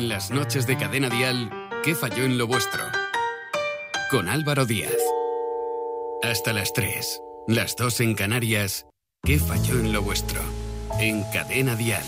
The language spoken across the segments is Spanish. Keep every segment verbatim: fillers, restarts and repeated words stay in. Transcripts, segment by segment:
En las noches de Cadena Dial, ¿qué falló en lo vuestro? Con Álvaro Díaz. Hasta las tres, las dos en Canarias, ¿qué falló en lo vuestro? En Cadena Dial.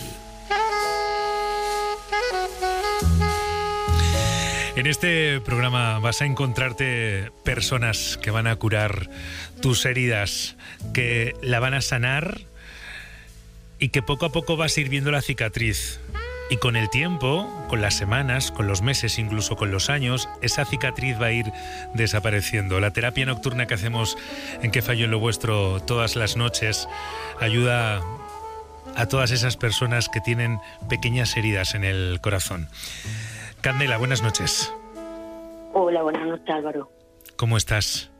En este programa vas a encontrarte personas que van a curar tus heridas, que la van a sanar y que poco a poco vas a ir viendo la cicatriz. Y con el tiempo, con las semanas, con los meses, incluso con los años, esa cicatriz va a ir desapareciendo. La terapia nocturna que hacemos en ¿Qué falló en lo vuestro? Todas las noches ayuda a todas esas personas que tienen pequeñas heridas en el corazón. Candela, buenas noches. Hola, buenas noches, Álvaro. ¿Cómo estás?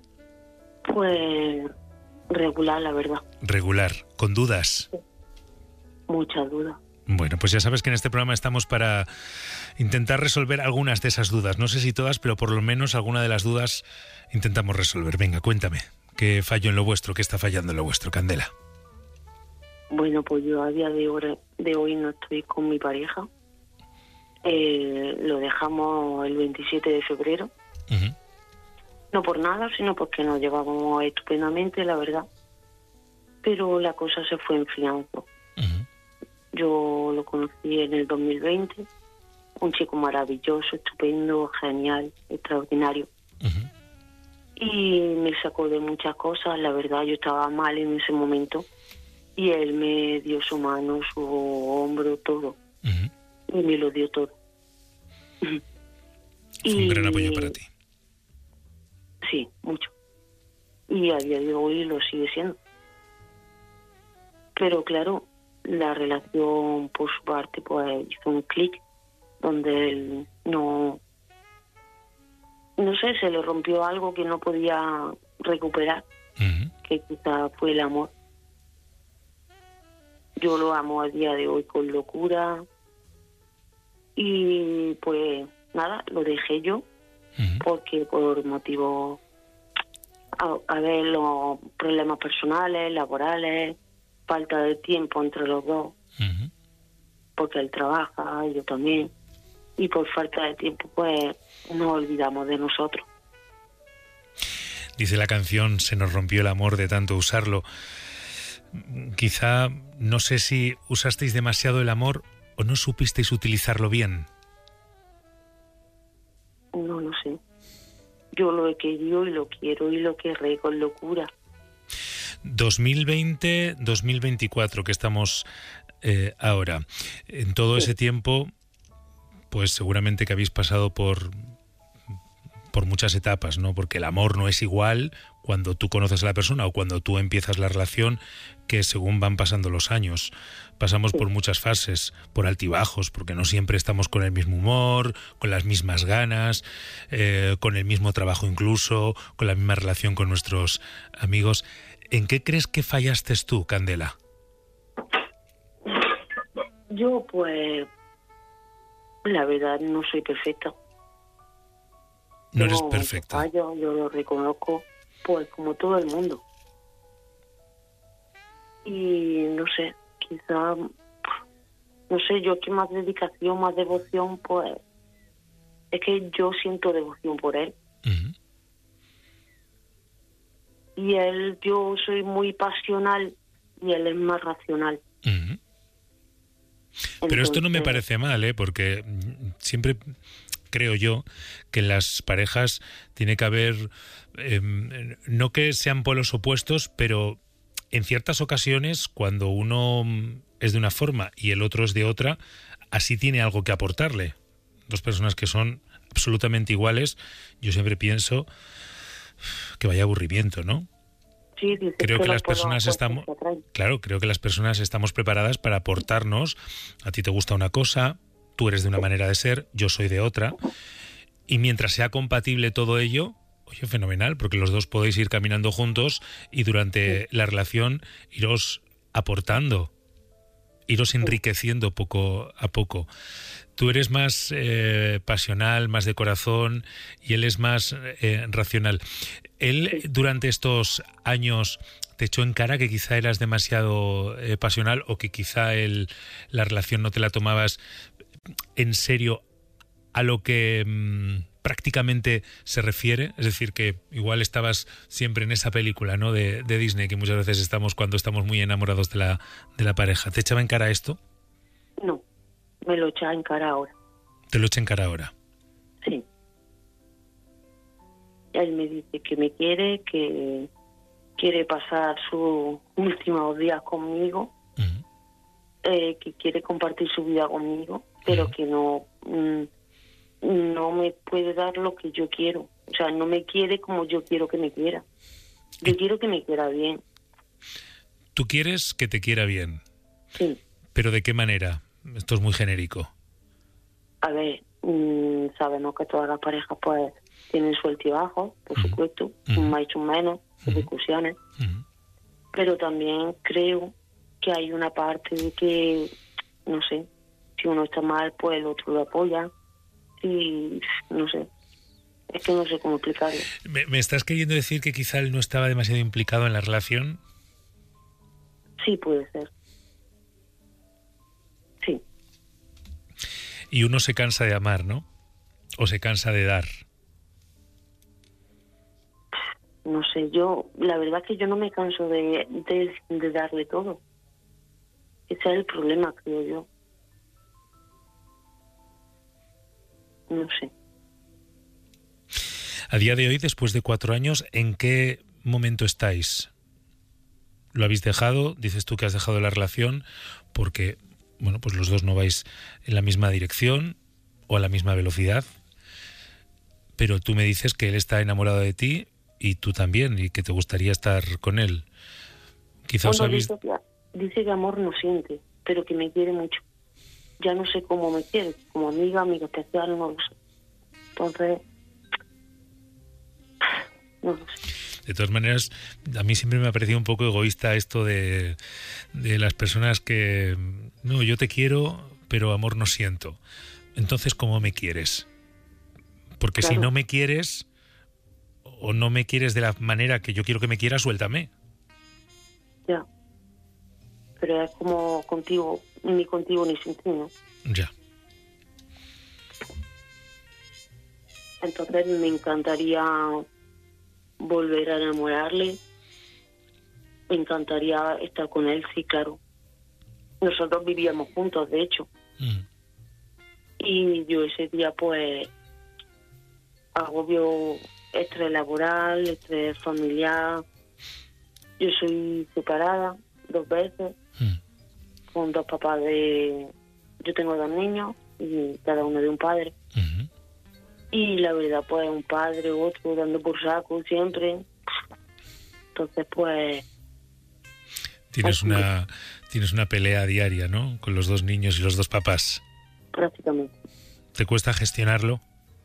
Pues regular, la verdad. Regular, ¿con dudas? Sí. Muchas dudas. Bueno, pues ya sabes que en este programa estamos para intentar resolver algunas de esas dudas. No sé si todas, pero por lo menos alguna de las dudas intentamos resolver. Venga, cuéntame, ¿qué falló en lo vuestro? ¿Qué está fallando en lo vuestro, Candela? Bueno, pues yo a día de hoy, de hoy no estoy con mi pareja. Eh, lo dejamos el veintisiete de febrero. Uh-huh. No por nada, sino porque nos llevábamos estupendamente, la verdad. Pero la cosa se fue enfriando. Uh-huh. Yo lo conocí en el dos mil veinte, un chico maravilloso, estupendo, genial, extraordinario. Uh-huh. Y me sacó de muchas cosas, la verdad, yo estaba mal en ese momento. Y él me dio su mano, su hombro, todo. Uh-huh. Y me lo dio todo. Fue y... un gran apoyo para ti. Sí, mucho. Y a día de hoy lo sigue siendo. Pero claro, la relación por su parte pues hizo un clic donde él no no sé, se le rompió algo que no podía recuperar. Uh-huh. Que quizá fue el amor. Yo lo amo a día de hoy con locura y pues nada, lo dejé yo. Uh-huh. Porque por motivos a, a ver los problemas personales, laborales, falta de tiempo entre los dos, uh-huh. porque él trabaja, yo también, y por falta de tiempo pues nos olvidamos de nosotros. Dice la canción, se nos rompió el amor de tanto usarlo. Quizá, no sé si usasteis demasiado el amor o no supisteis utilizarlo bien. No, no sé. Yo lo he querido y lo quiero y lo querré con locura. dos mil veinte, dos mil veinticuatro, que estamos eh, ahora. En todo sí. ese tiempo, pues seguramente que habéis pasado por, por muchas etapas, ¿no? Porque el amor no es igual cuando tú conoces a la persona o cuando tú empiezas la relación que según van pasando los años. Pasamos sí. por muchas fases, por altibajos, porque no siempre estamos con el mismo humor, con las mismas ganas, eh, con el mismo trabajo incluso, con la misma relación con nuestros amigos. ¿En qué crees que fallaste tú, Candela? Yo, pues, la verdad, no soy perfecta. No eres perfecta. Fallo, yo lo reconozco, pues, como todo el mundo. Y, no sé, quizá, no sé, yo que más dedicación, más devoción, pues, es que yo siento devoción por él. Uh-huh. Y él, yo soy muy pasional y él es más racional. Uh-huh. Pero Entonces, esto no me parece mal, ¿eh? Porque siempre creo yo que en las parejas tiene que haber, eh, no que sean polos opuestos, pero en ciertas ocasiones, cuando uno es de una forma y el otro es de otra, así tiene algo que aportarle. Dos personas que son absolutamente iguales, yo siempre pienso que vaya aburrimiento, ¿no? Sí, creo que las personas estamos, claro, creo que las personas estamos preparadas para aportarnos. A ti te gusta una cosa, tú eres de una manera de ser, yo soy de otra, y mientras sea compatible todo ello, oye, fenomenal, porque los dos podéis ir caminando juntos y durante sí. la relación iros aportando, iros enriqueciendo poco a poco. Tú eres más eh, pasional, más de corazón, y él es más eh, racional. Él, durante estos años, te echó en cara que quizá eras demasiado eh, pasional o que quizá él, la relación no te la tomabas en serio a lo que mmm, prácticamente se refiere? Es decir, que igual estabas siempre en esa película, ¿no?, de, de Disney, que muchas veces estamos cuando estamos muy enamorados de la, de la pareja. ¿Te echaba en cara esto? No, me lo echa en cara ahora. ¿Te lo echa en cara ahora? Sí. Él me dice que me quiere, que quiere pasar sus últimos días conmigo, uh-huh. eh, que quiere compartir su vida conmigo, pero uh-huh. que no, mm, no me puede dar lo que yo quiero. O sea, no me quiere como yo quiero que me quiera. Yo quiero que me quiera bien. ¿Tú quieres que te quiera bien? Sí. ¿Pero de qué manera? Esto es muy genérico. A ver, mmm, sabemos que todas las parejas pues tienen su altibajo, por uh-huh. supuesto, uh-huh. un más y un menos, uh-huh. discusiones, uh-huh. pero también creo que hay una parte de que, no sé, si uno está mal, pues el otro lo apoya, y no sé, es que no sé cómo explicarlo. ¿Me, me estás queriendo decir que quizá él no estaba demasiado implicado en la relación? Sí, puede ser. Sí. Y uno se cansa de amar, ¿no? O se cansa de dar. No sé, yo, la verdad es que yo no me canso de, de, de darle todo. Ese es el problema, creo yo. No sé. A día de hoy, después de cuatro años, ¿en qué momento estáis? ¿Lo habéis dejado? Dices tú que has dejado la relación porque, bueno, pues los dos no vais en la misma dirección o a la misma velocidad. Pero tú me dices que él está enamorado de ti y tú también, y que te gustaría estar con él. Quizá os habéis... dice, que, dice que amor no siente, pero que me quiere mucho. Ya no sé cómo me quiere, como amiga, amiga especial, no lo sé. Entonces, no lo sé. De todas maneras, a mí siempre me ha parecido un poco egoísta esto de, de las personas que, no, yo te quiero, pero amor no siento. Entonces, ¿cómo me quieres? Porque claro, si no me quieres, o no me quieres de la manera que yo quiero que me quieras, suéltame. Ya. Pero es como contigo, ni contigo ni sin ti, ¿no? Ya. Entonces me encantaría volver a enamorarle. Me encantaría estar con él, sí, claro. Nosotros vivíamos juntos, de hecho. Mm. Y yo ese día, pues, agobio, estrés laboral, estrés familiar. Yo soy separada dos veces, mm. con dos papás de... Yo tengo dos niños, y cada uno de un padre. Mm-hmm. Y la verdad, pues, un padre u otro dando por saco siempre. Entonces, pues... Tienes una, tienes una pelea diaria, ¿no? Con los dos niños y los dos papás. Prácticamente. ¿Te cuesta gestionarlo?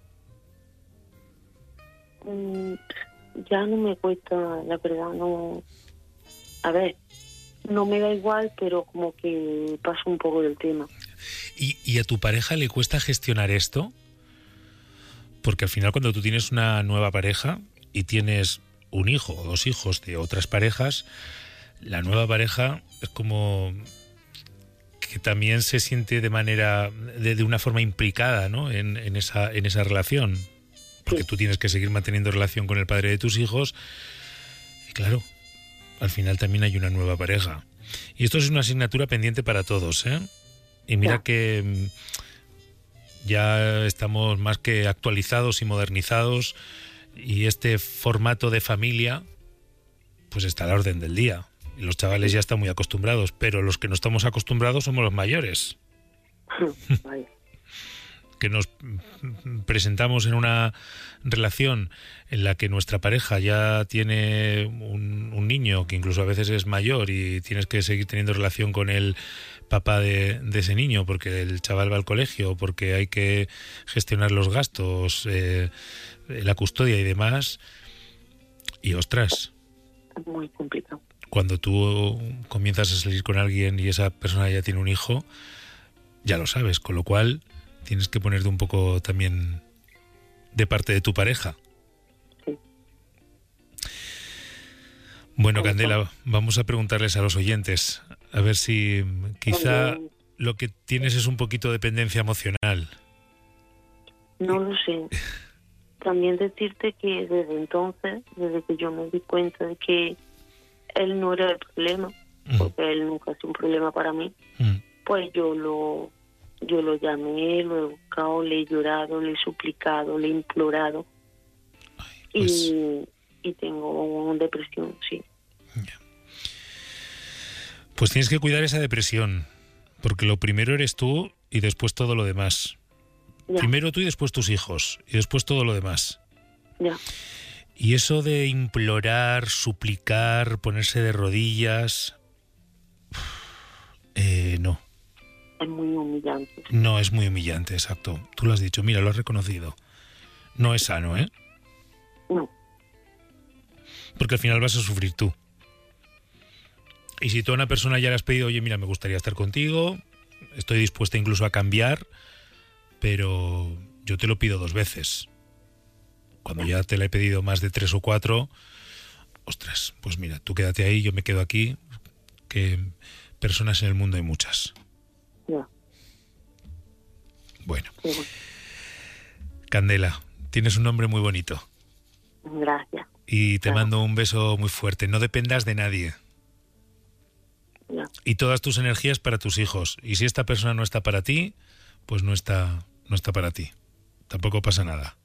Mm, ya no me cuesta, la verdad, no... A ver, no me da igual, pero como que paso un poco del tema. ¿Y, y a tu pareja le cuesta gestionar esto? Porque al final, cuando tú tienes una nueva pareja y tienes un hijo o dos hijos de otras parejas, la nueva pareja es como que también se siente de manera, de, de una forma implicada, ¿no? en, en, esa, en esa relación. Porque sí, tú tienes que seguir manteniendo relación con el padre de tus hijos. Y claro, al final también hay una nueva pareja. Y esto es una asignatura pendiente para todos, ¿eh? Y mira, ya, que ya estamos más que actualizados y modernizados, y este formato de familia pues está a la orden del día. Y los chavales ya están muy acostumbrados, pero los que no estamos acostumbrados somos los mayores. Vale. Que nos presentamos en una relación en la que nuestra pareja ya tiene un, un niño que incluso a veces es mayor, y tienes que seguir teniendo relación con el papá de, de ese niño porque el chaval va al colegio, porque hay que gestionar los gastos, eh, la custodia y demás. Y ostras, muy complicado. Cuando tú comienzas a salir con alguien y esa persona ya tiene un hijo, ya lo sabes, con lo cual tienes que ponerte un poco también de parte de tu pareja. Sí. Bueno, Candela, vamos a preguntarles a los oyentes, a ver si quizá lo que tienes es un poquito de dependencia emocional. No lo sé. También decirte que desde entonces, desde que yo me di cuenta de que él no era el problema, mm. porque él nunca ha sido un problema para mí, mm. pues yo lo yo lo llamé, lo he buscado, le he llorado, le he suplicado, le he implorado. Ay, pues... y, y tengo una depresión, sí. Yeah. Pues tienes que cuidar esa depresión, porque lo primero eres tú y después todo lo demás. Ya. Primero tú y después tus hijos, y después todo lo demás. Ya. Y eso de implorar, suplicar, ponerse de rodillas... Eh, no. Es muy humillante. No, es muy humillante, exacto. Tú lo has dicho, mira, lo has reconocido. No es sano, ¿eh? No. Porque al final vas a sufrir tú. Y si tú a una persona ya le has pedido, oye, mira, me gustaría estar contigo, estoy dispuesta incluso a cambiar, pero yo te lo pido dos veces. Cuando ya te la he pedido más de tres o cuatro, ostras, pues mira, tú quédate ahí, yo me quedo aquí, que personas en el mundo hay muchas. Ya. Bueno. Sí. Candela, tienes un nombre muy bonito. Gracias. Y te claro. mando un beso muy fuerte. No dependas de nadie. Ya. Y todas tus energías para tus hijos. Y si esta persona no está para ti, pues no está, no está para ti. Tampoco pasa nada.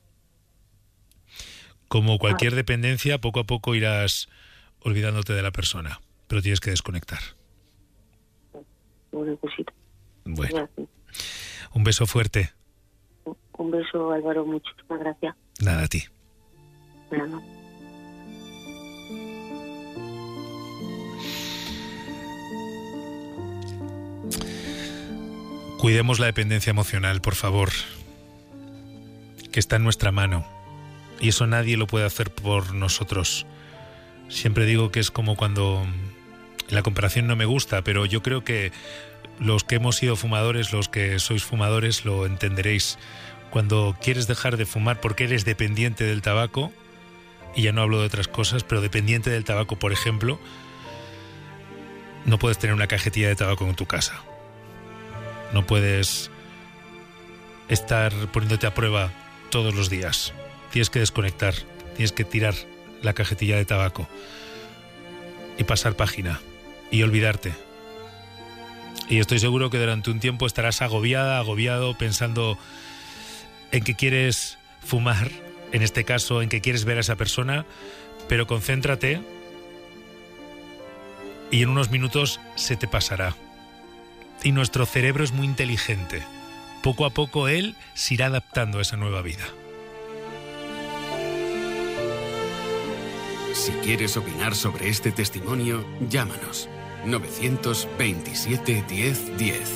Como cualquier dependencia, poco a poco irás olvidándote de la persona. Pero tienes que desconectar. Lo necesito. Bueno. Gracias. Un beso fuerte. Un beso, Álvaro. Muchísimas gracias. Nada, a ti. Nada. Cuidemos la dependencia emocional, por favor, que está en nuestra mano. Y eso nadie lo puede hacer por nosotros. Siempre digo que es como cuando... La comparación no me gusta, pero yo creo que los que hemos sido fumadores, los que sois fumadores, lo entenderéis. Cuando quieres dejar de fumar porque eres dependiente del tabaco, y ya no hablo de otras cosas, pero dependiente del tabaco, por ejemplo, no puedes tener una cajetilla de tabaco en tu casa. No puedes estar poniéndote a prueba todos los días. Tienes que desconectar, tienes que tirar la cajetilla de tabaco y pasar página y olvidarte. Y estoy seguro que durante un tiempo estarás agobiada, agobiado, pensando en que quieres fumar, en este caso en que quieres ver a esa persona, pero concéntrate y en unos minutos se te pasará. Y nuestro cerebro es muy inteligente. Poco a poco él se irá adaptando a esa nueva vida. Si quieres opinar sobre este testimonio, llámanos novecientos veintisiete diez diez.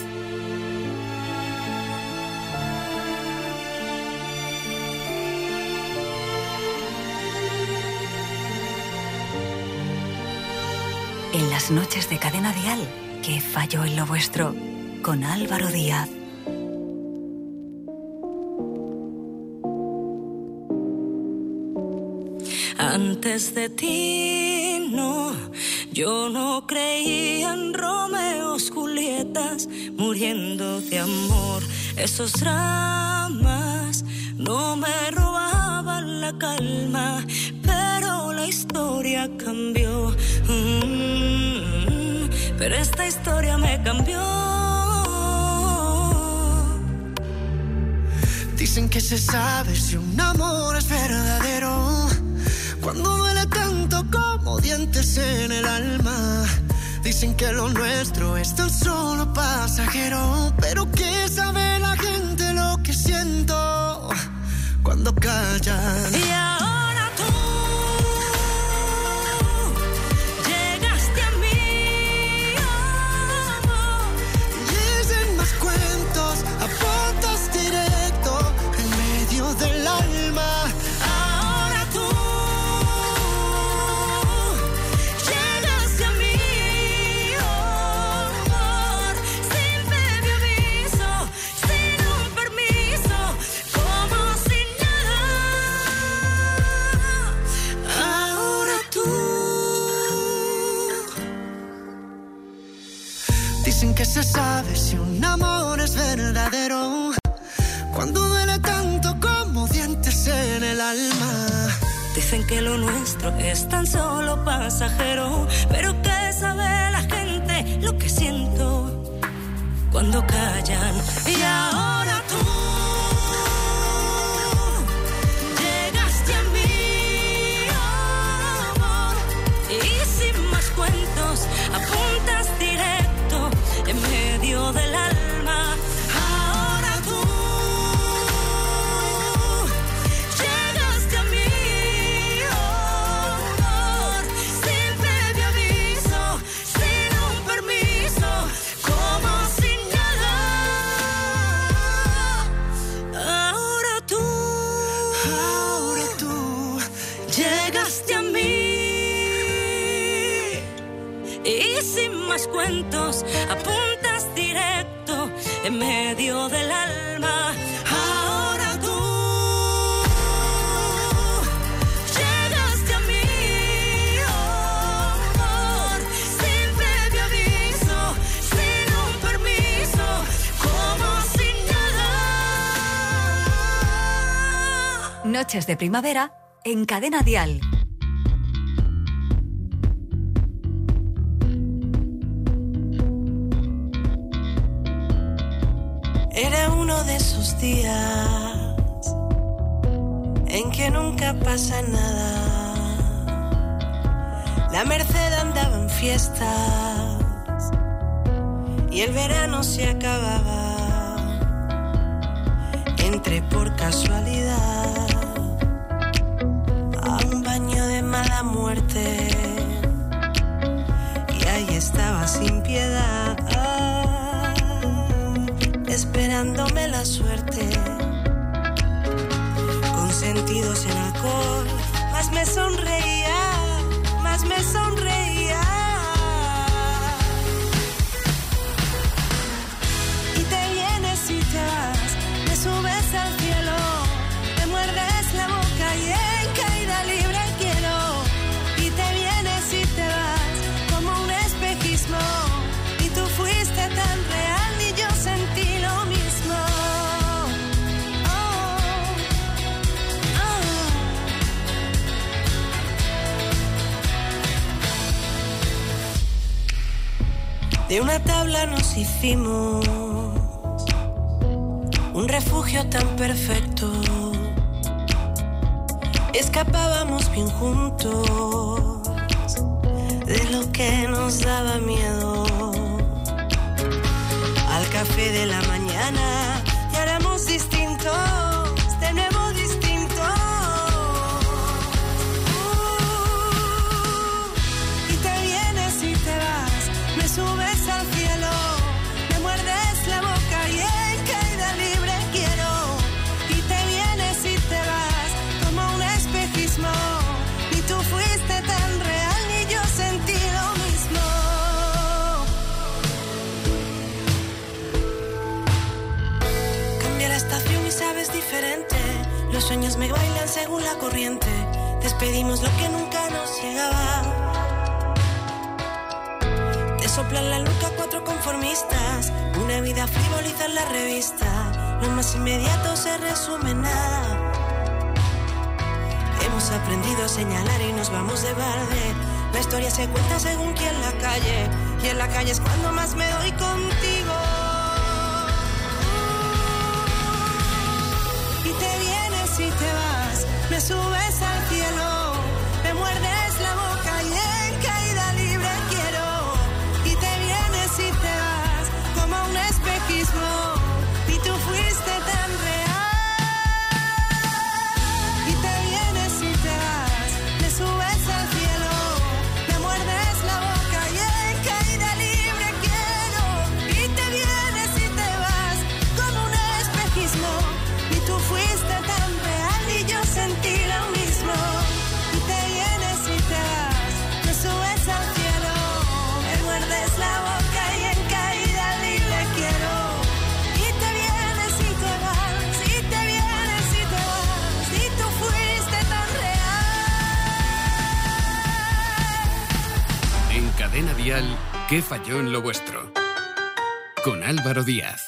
En las noches de Cadena Dial, ¿qué falló en lo vuestro? Con Álvaro Díaz. Antes de ti, no, yo no creía en Romeos, Julietas, muriendo de amor. Esos dramas no me robaban la calma, pero la historia cambió. Mm, pero esta historia me cambió. Dicen que se sabe si un amor es verdadero cuando duele tanto como dientes en el alma. Dicen que lo nuestro es tan solo pasajero, pero ¿qué sabe la gente lo que siento cuando callan? Y ahora tú llegaste a mí, oh, y dicen más cuentos, apuntas directo en medio del alma. sabes si un amor es verdadero cuando duele tanto como dientes en el alma. Dicen que lo nuestro es tan solo pasajero, pero ¿qué sabe la gente lo que siento cuando callan? Y ahora tú llegaste a mí, amor, y sin más cuentos apuntas directo en medio del alma. Ahora tú llegaste a mí, amor, sin previo aviso, sin un permiso, como sin nada. Ahora tú, Ahora tú llegaste a mí y sin más cuentos apuntas directo en medio del alma. Ahora tú llegaste a mí, amor, sin previo aviso, sin un permiso, como sin nada. Noches de primavera en Cadena Dial. Era uno de esos días en que nunca pasa nada. La Merced andaba en fiestas y el verano se acababa. Entré por casualidad a un baño de mala muerte y ahí estaba sin piedad, esperándome la suerte, con sentidos en alcohol, más me sonreía, más me sonreía. Y te vienes y te vas, me subes al cielo, me muerdes la boca y en caída libre quiero. Y te vienes y te vas, como un espejismo, y tú fuiste tan real y yo sentí lo mismo. Oh, oh. De una tabla nos hicimos un refugio tan perfecto. Escapábamos bien juntos de lo que nos daba miedo. Al café de la mañana y éramos distintos, de nuevo distintos. Uh, y te vienes y te vas, me subes al cielo, me muerdes la boca y en caída libre quiero. Y te vienes y te vas, como un espejismo, ni tú fuiste tan real ni yo sentí lo mismo. Cambia la estación y sabes diferente, los sueños me bailan según la corriente, despedimos lo que nunca nos llegaba. Te soplan la nuca cuatro conformistas, una vida frivoliza en la revista, lo más inmediato se resume en nada. Hemos aprendido a señalar y nos vamos de balde, la historia se cuenta según quien la calle, y en la calle es cuando más me doy contigo. Y te vienes y te vas, me subes al cielo, me muerdes la boca y en caída libre quiero. Y te vienes y te vas, como un espejismo, y tú fuiste tan real. Y te vienes y te vas, me subes al cielo, me muerdes la boca y en caída libre quiero. Y te vienes y te vas, como un espejismo, y tú fuiste tan real y yo sentí lo mismo. Y te vienes y te vas, me subes al cielo, me muerdes la boca y en caída libre quiero. Y te vienes y te vas, y te vienes y te vas, y tú fuiste tan real. En Cadena Dial, ¿qué falló en lo vuestro? con Álvaro Díaz.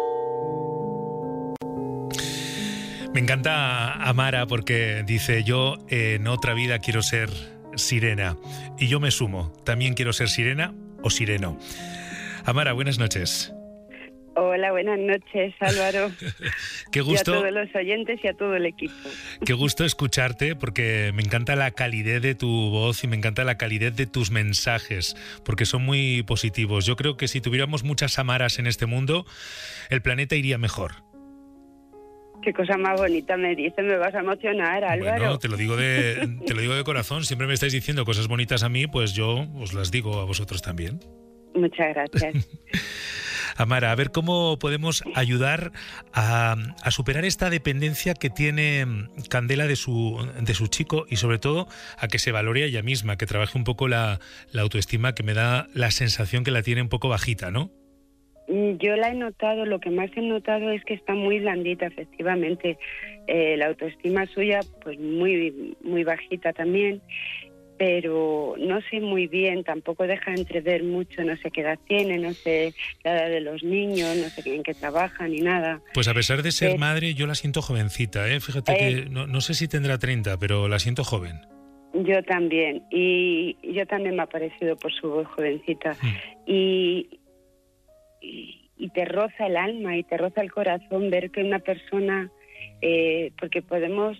Me encanta Amara porque dice: yo en otra vida quiero ser sirena. Y yo me sumo, también quiero ser sirena o sireno. Amara, buenas noches. Hola, buenas noches, Álvaro. Qué gusto. Y a todos los oyentes y a todo el equipo. Qué gusto escucharte, porque me encanta la calidez de tu voz y me encanta la calidez de tus mensajes, porque son muy positivos. Yo creo que si tuviéramos muchas Amaras en este mundo, el planeta iría mejor. Qué cosa más bonita me dices, me vas a emocionar, Álvaro. Bueno, te lo digo de, te lo digo de corazón. Siempre me estáis diciendo cosas bonitas a mí, pues yo os las digo a vosotros también. Muchas gracias. Amara, a ver cómo podemos ayudar a, a superar esta dependencia que tiene Candela de su, de su chico, y sobre todo a que se valore a ella misma, que trabaje un poco la, la autoestima, que me da la sensación que la tiene un poco bajita, ¿no? Yo la he notado, lo que más he notado es que está muy blandita, efectivamente. Eh, la autoestima suya, pues muy, muy bajita también. Pero no sé muy bien, tampoco deja entrever mucho, no sé qué edad tiene, no sé la edad de los niños, no sé en qué trabaja ni nada. Pues a pesar de ser eh, madre, yo la siento jovencita, ¿eh? Fíjate eh, que no, no sé si tendrá treinta, pero la siento joven. Yo también, y yo también me ha parecido por su voz jovencita. Mm. Y, y, y te roza el alma y te roza el corazón ver que una persona, eh, porque podemos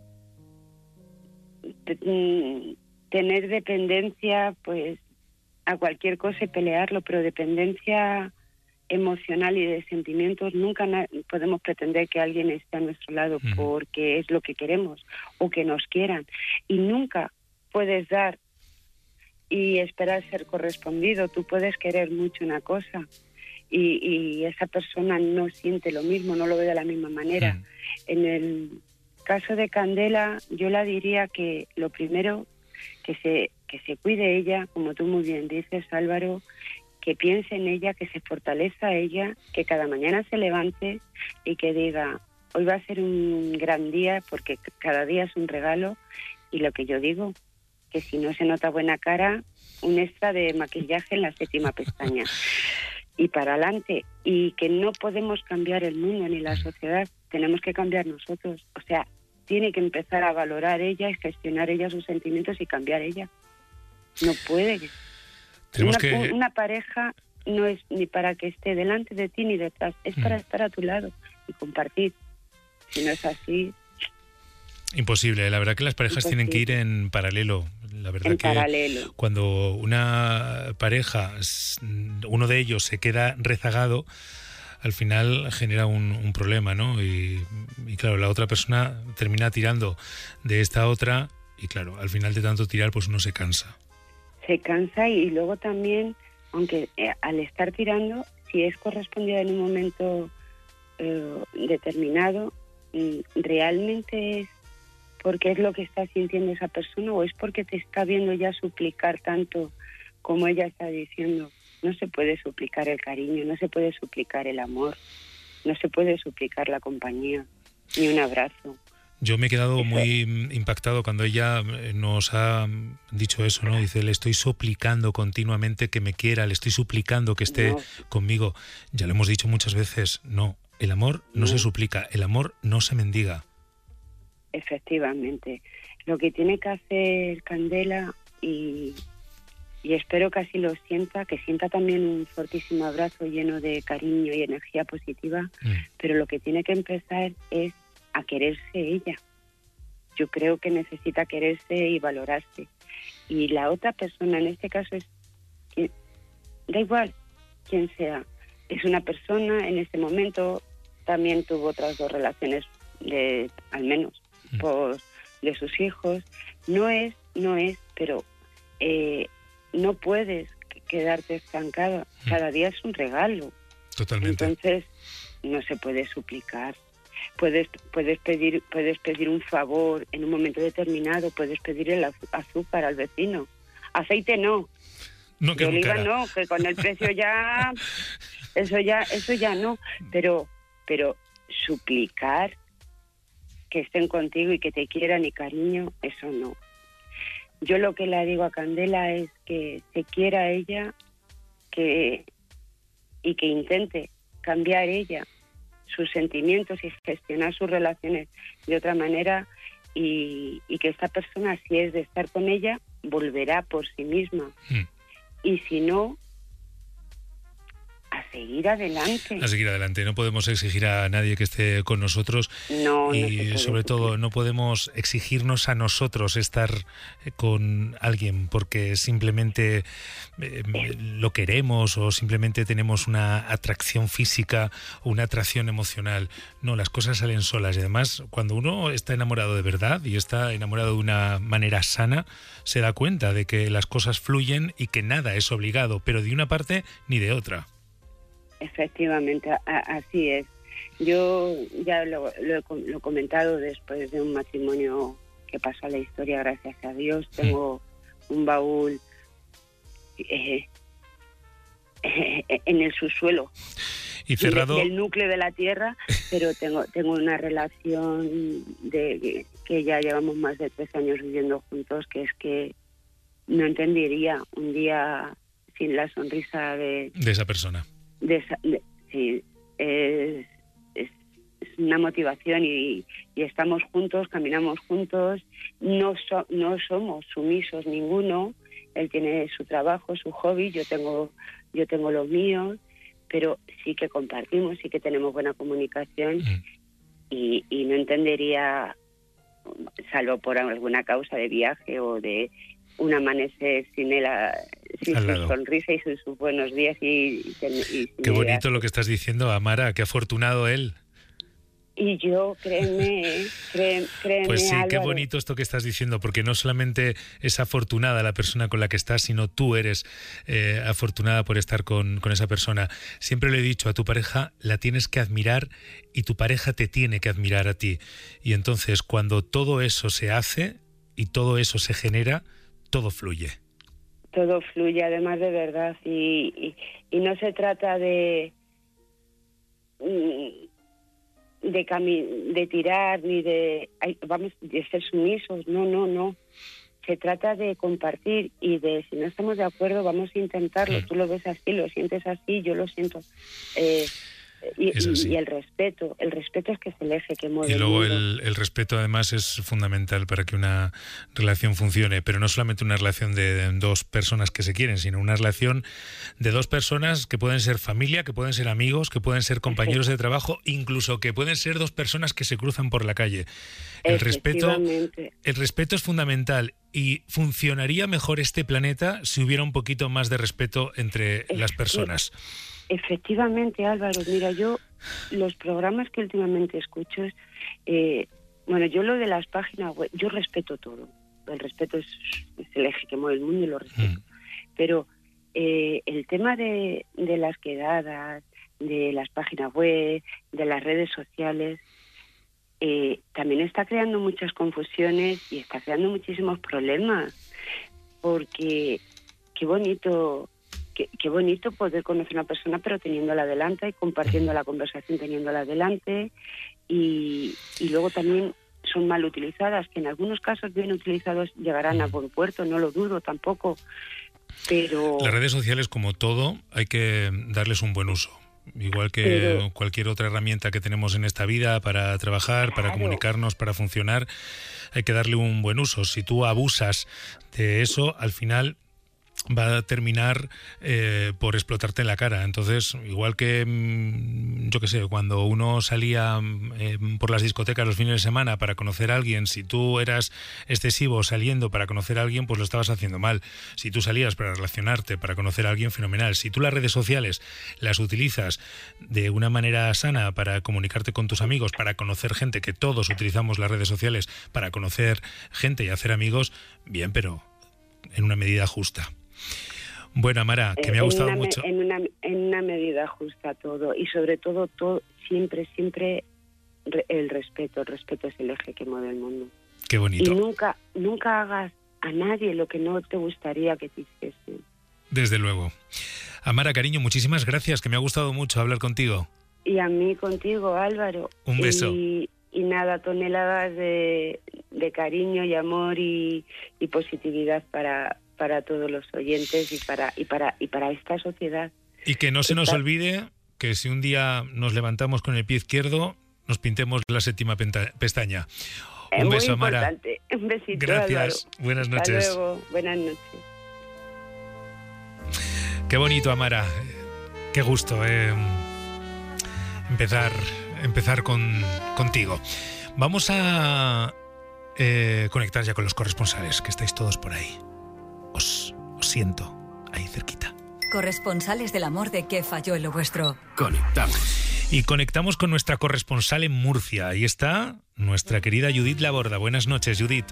Te, tener dependencia pues a cualquier cosa y pelearlo, pero dependencia emocional y de sentimientos nunca na- podemos pretender que alguien esté a nuestro lado uh-huh. porque es lo que queremos o que nos quieran, y nunca puedes dar y esperar ser correspondido. Tú puedes querer mucho una cosa y, y esa persona no siente lo mismo, no lo ve de la misma manera. Uh-huh. En el caso de Candela, yo la diría que lo primero, que se que se cuide ella, como tú muy bien dices, Álvaro, que piense en ella, que se fortalezca a ella, que cada mañana se levante y que diga: hoy va a ser un gran día porque cada día es un regalo. Y lo que yo digo, que si no se nota buena cara, un extra de maquillaje en la séptima pestaña. Y para adelante. Y que no podemos cambiar el mundo ni la sociedad, tenemos que cambiar nosotros. O sea, tiene que empezar a valorar ella y gestionar ella sus sentimientos y cambiar ella. No puede. Tenemos una, que... una pareja no es ni para que esté delante de ti ni detrás, es para mm. estar a tu lado y compartir. Si no es así... Imposible. La verdad que las parejas Imposible. tienen que ir en paralelo. La verdad en que paralelo. Cuando una pareja, uno de ellos se queda rezagado, al final genera un, un problema, ¿no? Y, y claro, la otra persona termina tirando de esta otra y claro, al final de tanto tirar, pues uno se cansa. Se cansa y luego también, aunque eh, al estar tirando, si es correspondida en un momento eh, determinado, realmente es porque es lo que está sintiendo esa persona o es porque te está viendo ya suplicar tanto como ella está diciendo. No se puede suplicar el cariño, no se puede suplicar el amor, no se puede suplicar la compañía, ni un abrazo. Yo me he quedado muy impactado cuando ella nos ha dicho eso, ¿no? Dice: le estoy suplicando continuamente que me quiera, le estoy suplicando que esté no. conmigo. Ya lo hemos dicho muchas veces, no, el amor no, no se suplica, el amor no se mendiga. Efectivamente. Lo que tiene que hacer Candela, y, y espero que así lo sienta, que sienta también un fortísimo abrazo lleno de cariño y energía positiva, mm. pero lo que tiene que empezar es a quererse ella. Yo creo que necesita quererse y valorarse. Y la otra persona, en este caso, es da igual quién sea. Es una persona, en este momento también tuvo otras dos relaciones, de al menos, mm. por, de sus hijos. No es, no es, pero eh, no puedes quedarte estancada. Mm. Cada día es un regalo. Totalmente. Entonces, no se puede suplicar. Puedes puedes pedir puedes pedir un favor en un momento determinado, puedes pedir el azúcar al vecino. Aceite no. No, que oliva no, que con el precio ya eso ya eso ya no, pero pero suplicar que estén contigo y que te quieran y cariño, eso no. Yo lo que le digo a Candela es que se quiera a ella, que y que intente cambiar ella sus sentimientos y gestionar sus relaciones de otra manera, y, y que esta persona, si es de estar con ella, volverá por sí misma. Mm. Y si no, a seguir adelante. A seguir adelante. No podemos exigir a nadie que esté con nosotros. No, y no sobre todo no podemos exigirnos a nosotros estar con alguien porque simplemente eh, lo queremos o simplemente tenemos una atracción física o una atracción emocional. No, las cosas salen solas. Y además, cuando uno está enamorado de verdad y está enamorado de una manera sana, se da cuenta de que las cosas fluyen y que nada es obligado, pero de una parte ni de otra. Efectivamente, a, así es. Yo ya lo, lo, he, lo he comentado después de un matrimonio que pasó a la historia, gracias a Dios. Tengo un baúl eh, eh, en el subsuelo y cerrado del núcleo de la tierra, pero tengo tengo una relación de que ya llevamos más de tres años viviendo juntos, que es que no entendería un día sin la sonrisa de, de esa persona. De esa, de, sí, es, es, es una motivación y, y estamos juntos, caminamos juntos, no, so, no somos sumisos ninguno. Él tiene su trabajo, su hobby, yo tengo, yo tengo los míos, pero sí que compartimos, sí que tenemos buena comunicación mm. y, y no entendería, salvo por alguna causa de viaje o de un amanecer sin él, a, sin su lado. Sonrisa y sus, sus buenos días. Y, y, y Qué bonito lo que estás diciendo, Amara, qué afortunado él. Y yo, créeme, créeme, créeme Pues sí, Álvaro. Qué bonito esto que estás diciendo, porque no solamente es afortunada la persona con la que estás, sino tú eres eh, afortunada por estar con, con esa persona. Siempre le he dicho, a tu pareja la tienes que admirar y tu pareja te tiene que admirar a ti. Y entonces, cuando todo eso se hace y todo eso se genera, todo fluye. Todo fluye, además, de verdad. Y, y, y no se trata de... de cami- de tirar ni de ay, vamos de ser sumisos, no, no, no. Se trata de compartir y de, si no estamos de acuerdo, vamos a intentarlo. Mm. Tú lo ves así, lo sientes así, yo lo siento. Eh, y, y, y el respeto, el respeto es que es el eje que mueve. Y luego el, el, el respeto además es fundamental para que una relación funcione, pero no solamente una relación de dos personas que se quieren, sino una relación de dos personas que pueden ser familia, que pueden ser amigos, que pueden ser compañeros de trabajo, incluso que pueden ser dos personas que se cruzan por la calle. El respeto, el respeto es fundamental y funcionaría mejor este planeta si hubiera un poquito más de respeto entre es las personas. Que... Efectivamente, Álvaro, mira, yo los programas que últimamente escucho, eh, bueno, yo lo de las páginas web, yo respeto todo, el respeto es, es el eje que mueve el mundo y lo respeto, mm. pero eh, el tema de, de las quedadas, de las páginas web, de las redes sociales, eh, también está creando muchas confusiones y está creando muchísimos problemas, porque qué bonito... Qué, qué bonito poder conocer a una persona pero teniéndola delante y compartiendo la conversación teniéndola delante y, y luego también son mal utilizadas, que en algunos casos bien utilizados llegarán a buen puerto, no lo dudo tampoco, pero... Las redes sociales, como todo, hay que darles un buen uso. Igual que pero... cualquier otra herramienta que tenemos en esta vida para trabajar, claro. para comunicarnos, para funcionar, hay que darle un buen uso. Si tú abusas de eso, al final... va a terminar eh, por explotarte en la cara. Entonces, igual que, yo qué sé, cuando uno salía eh, por las discotecas los fines de semana para conocer a alguien, si tú eras excesivo saliendo para conocer a alguien, pues lo estabas haciendo mal. Si tú salías para relacionarte, para conocer a alguien, fenomenal. Si tú las redes sociales las utilizas de una manera sana para comunicarte con tus amigos, para conocer gente, que todos utilizamos las redes sociales para conocer gente y hacer amigos, bien, pero en una medida justa. Bueno, Amara, que me ha gustado en una, mucho. En una, en una medida justa todo y sobre todo, todo siempre, siempre el respeto. El respeto es el eje que mueve el mundo. Qué bonito. Y nunca, nunca hagas a nadie lo que no te gustaría que te hiciesen. Desde luego. Amara, cariño, muchísimas gracias, que me ha gustado mucho hablar contigo. Y a mí contigo, Álvaro. Un beso. Y, y nada, toneladas de, de cariño y amor y, y positividad para... para todos los oyentes y para y para y para esta sociedad Y que no se nos olvide que si un día nos levantamos con el pie izquierdo, nos pintemos la séptima pestaña. Es un muy beso, Amara. importante. Un besito, Gracias. Álvaro. Buenas noches. Hasta luego. Buenas noches. Qué bonito, Amara. Qué gusto eh, empezar, empezar con, contigo. Vamos a eh, conectar ya con los corresponsales, que estáis todos por ahí. Os, os siento ahí cerquita. Corresponsales del amor de ¿Qué falló en lo vuestro? Conectamos. Y conectamos con nuestra corresponsal en Murcia. Ahí está nuestra querida Judith Laborda. Buenas noches, Judith.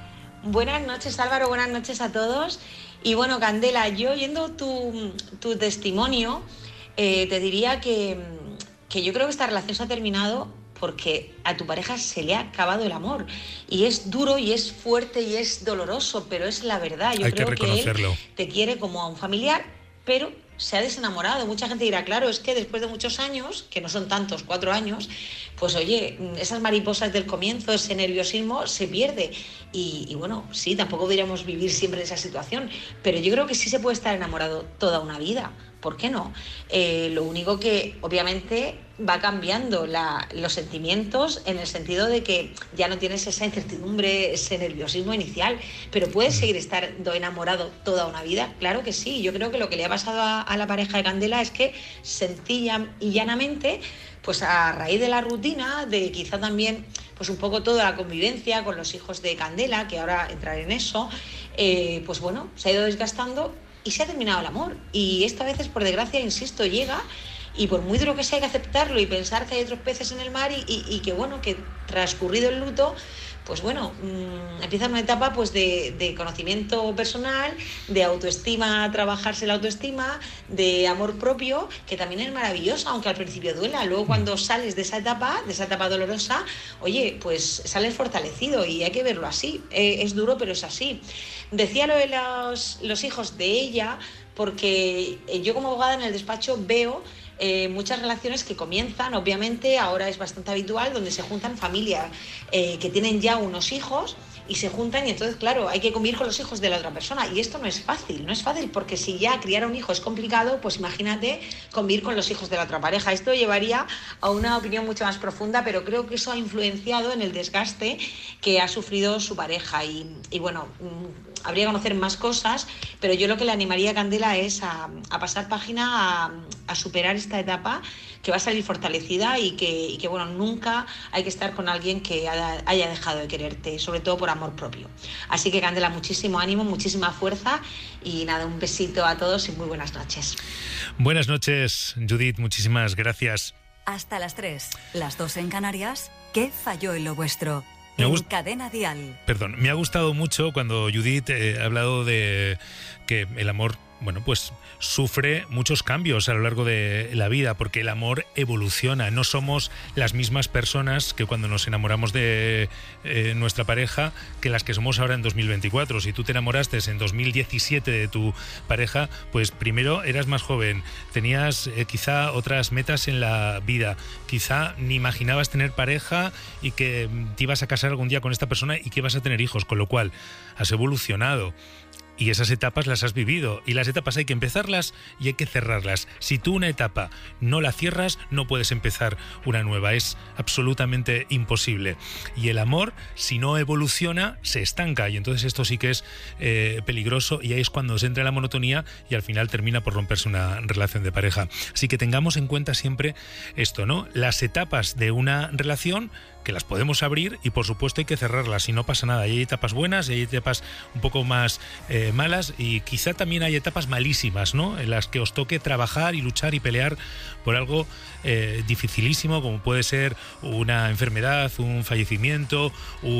Buenas noches, Álvaro. Buenas noches a todos. Y bueno, Candela, yo oyendo tu, tu testimonio, eh, te diría que, que yo creo que esta relación se ha terminado porque a tu pareja se le ha acabado el amor. Y es duro y es fuerte y es doloroso, pero es la verdad. Yo Hay creo que reconocerlo. que él te quiere como a un familiar, pero se ha desenamorado. Mucha gente dirá, claro, es que después de muchos años, que no son tantos, cuatro años, pues oye, esas mariposas del comienzo, ese nerviosismo se pierde. Y, y bueno, sí, tampoco deberíamos vivir siempre en esa situación, pero yo creo que sí se puede estar enamorado toda una vida. ¿Por qué no? Eh, lo único que obviamente va cambiando la, los sentimientos en el sentido de que ya no tienes esa incertidumbre, ese nerviosismo inicial, pero puedes seguir estando enamorado toda una vida. Claro que sí. Yo creo que lo que le ha pasado a, a la pareja de Candela es que sencilla y llanamente, pues a raíz de la rutina, de quizá también pues un poco toda la convivencia con los hijos de Candela, que ahora entraré en eso, eh, pues bueno, se ha ido desgastando y se ha terminado el amor. Y esto a veces, por desgracia, insisto, llega, y por muy duro que sea, hay que aceptarlo y pensar que hay otros peces en el mar y, y, y que bueno, que transcurrido el luto, pues bueno, mmm, empieza una etapa pues de, de conocimiento personal, de autoestima, trabajarse la autoestima, de amor propio, que también es maravilloso, aunque al principio duela. Luego cuando sales de esa etapa, de esa etapa dolorosa, oye, pues sales fortalecido y hay que verlo así. Eh, es duro, pero es así. Decía lo de los, los hijos de ella, porque yo como abogada en el despacho veo Eh, muchas relaciones que comienzan, obviamente, ahora es bastante habitual, donde se juntan familias eh, que tienen ya unos hijos y se juntan, y entonces, claro, hay que convivir con los hijos de la otra persona. Y esto no es fácil, no es fácil, porque si ya criar a un hijo es complicado, pues imagínate convivir con los hijos de la otra pareja. Esto llevaría a una opinión mucho más profunda, pero creo que eso ha influenciado en el desgaste que ha sufrido su pareja. Y, y bueno, habría que conocer más cosas, pero yo lo que le animaría a Candela es a, a pasar página, a, a superar esta etapa, que va a salir fortalecida y que, y que bueno, nunca hay que estar con alguien que haya, haya dejado de quererte, sobre todo por amor propio. Así que, Candela, muchísimo ánimo, muchísima fuerza y nada, un besito a todos y muy buenas noches. Buenas noches, Judith, muchísimas gracias. Hasta las tres, las dos en Canarias. ¿Qué falló en lo vuestro? Me en gust- Cadena Dial. Perdón, me ha gustado mucho cuando Judith eh, ha hablado de que el amor, bueno, pues sufre muchos cambios a lo largo de la vida, porque el amor evoluciona. No somos las mismas personas que cuando nos enamoramos de eh, nuestra pareja que las que somos ahora en dos mil veinticuatro. Si tú te enamoraste en dos mil diecisiete de tu pareja, pues primero eras más joven, tenías eh, quizá otras metas en la vida, quizá ni imaginabas tener pareja y que te ibas a casar algún día con esta persona y que ibas a tener hijos, con lo cual has evolucionado. Y esas etapas las has vivido, y las etapas hay que empezarlas y hay que cerrarlas. Si tú una etapa no la cierras, no puedes empezar una nueva, es absolutamente imposible. Y el amor, si no evoluciona, se estanca, y entonces esto sí que es eh, peligroso, y ahí es cuando se entra en la monotonía y al final termina por romperse una relación de pareja. Así que tengamos en cuenta siempre esto, ¿no? Las etapas de una relación, que las podemos abrir, y por supuesto hay que cerrarlas y no pasa nada. Y hay etapas buenas y hay etapas un poco más eh, malas, y quizá también hay etapas malísimas, ¿no? En las que os toque trabajar y luchar y pelear por algo eh, dificilísimo, como puede ser una enfermedad, un fallecimiento,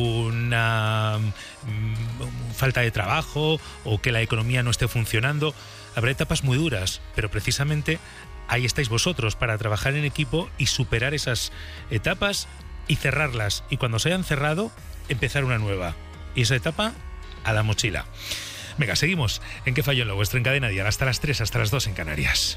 una mm, falta de trabajo, o que la economía no esté funcionando. Habrá etapas muy duras, pero precisamente ahí estáis vosotros para trabajar en equipo y superar esas etapas y cerrarlas, y cuando se hayan cerrado, empezar una nueva. Y esa etapa, a la mochila. Venga, seguimos en ¿Qué falló en lo vuestro? En Cadena Dial, hasta las tres, hasta las dos en Canarias.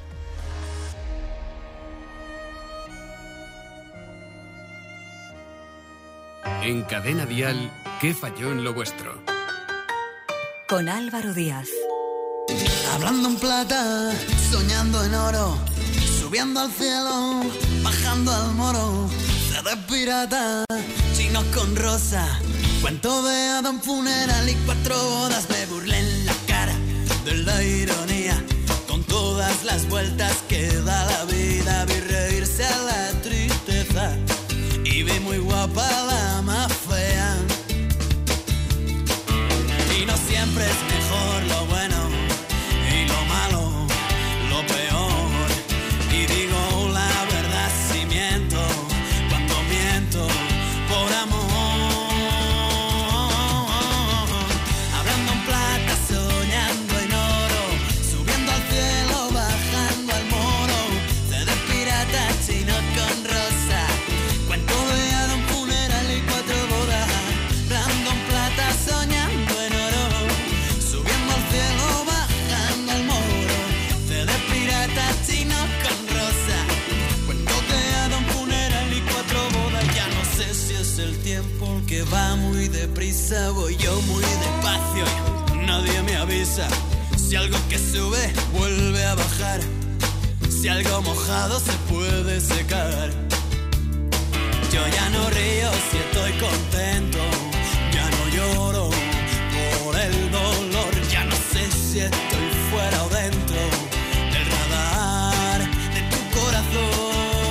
En Cadena Dial, ¿Qué falló en lo vuestro? Con Álvaro Díaz. Hablando en plata, soñando en oro, subiendo al cielo, bajando al moro. C D pirata, chino con rosa, cuento de Adam funeral y cuatro bodas. Me burlé en la cara de la ironía, con todas las vueltas que da la vida. Vi reírse a la tristeza y vi muy guapa la más fea. Y no siempre es mejor lo bueno y lo malo, lo peor. Y digo la verdad si miento, cuando miento por amor. Hablando en plata, soñando en oro, subiendo al cielo, bajando al moro. C D pirata, chino con rosa, cuento de Adam funeral y cuatro bodas. Hablando en plata, soñando en oro, subiendo al cielo, bajando al moro. C D pirata, chino con rosa, cuento de Adam funeral y cuatro bodas. Ya no sé si es el tiempo que va muy deprisa, voy yo muy despacio y nadie me avisa. Si algo que sube vuelve a bajar, si algo mojado se puede secar. Yo ya no río si estoy contento, ya no lloro por el dolor. Ya no sé si estoy fuera o dentro del radar de tu corazón.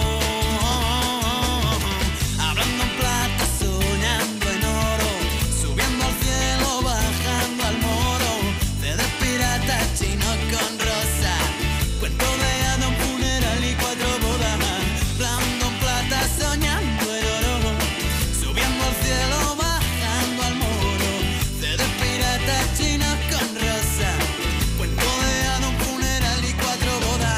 Hablando en plata, soñando en oro, subiendo al cielo, bajando al moro. C D pirata, chino con rosa, cuento de Adam funeral y cuatro bodas. Hablando en plata, soñando en oro, subiendo al cielo, bajando al moro. C D pirata, chino con rosa, cuento de Adam funeral y cuatro bodas.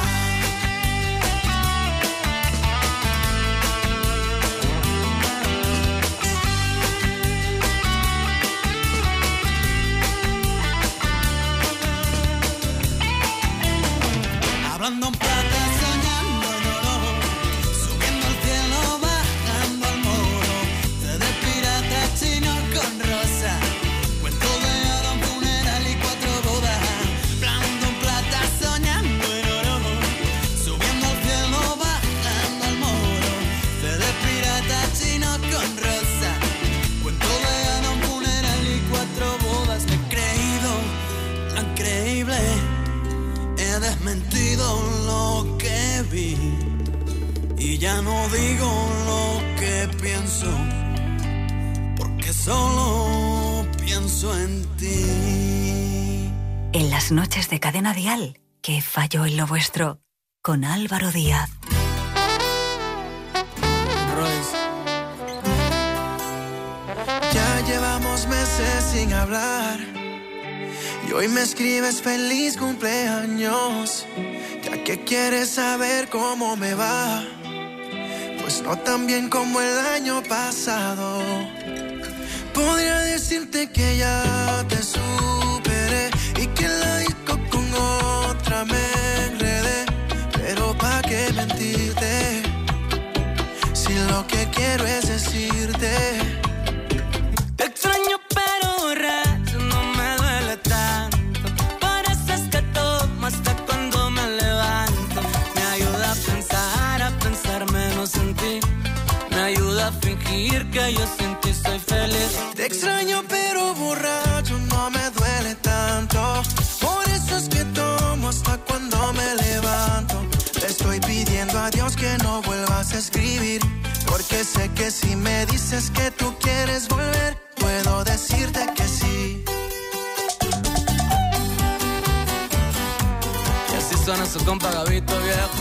Hablando en plata, soñando en oro, subiendo al cielo, bajando al moro. C D pirata, chino con rosa, cuento de Adam funeral y cuatro bodas. Hablando en plata, soñando en oro, subiendo al cielo, bajando al moro. C D pirata, chino con rosa, cuento de Adam funeral y cuatro bodas. Me he creído lo increíble, he desmentido lo que vi y ya no digo lo que pienso, porque solo pienso en ti. En las noches de Cadena Dial, ¿qué falló en lo vuestro? Con Álvaro Díaz. Ya llevamos meses sin hablar y hoy me escribes feliz cumpleaños. Ya que quieres saber cómo me va, pues no tan bien como el año pasado. Podría decirte que ya te superé y que la disco con otra me enredé, pero pa' qué mentirte si lo que quiero es decirte. Te extraño pero borracho no me duele tanto. Por eso es que tomo hasta cuando me levanto. Me ayuda a pensar, a pensar menos en ti. Me ayuda a fingir que yo sin ti soy feliz. Te extraño pero borracho no me duele tanto. Por eso es que tomo hasta cuando me levanto. Le estoy pidiendo a Dios que no vuelvas a escribir, porque sé que si me dices que tú quieres volver, puedo decirte que sí. Y así suena su compa Gabito viejo.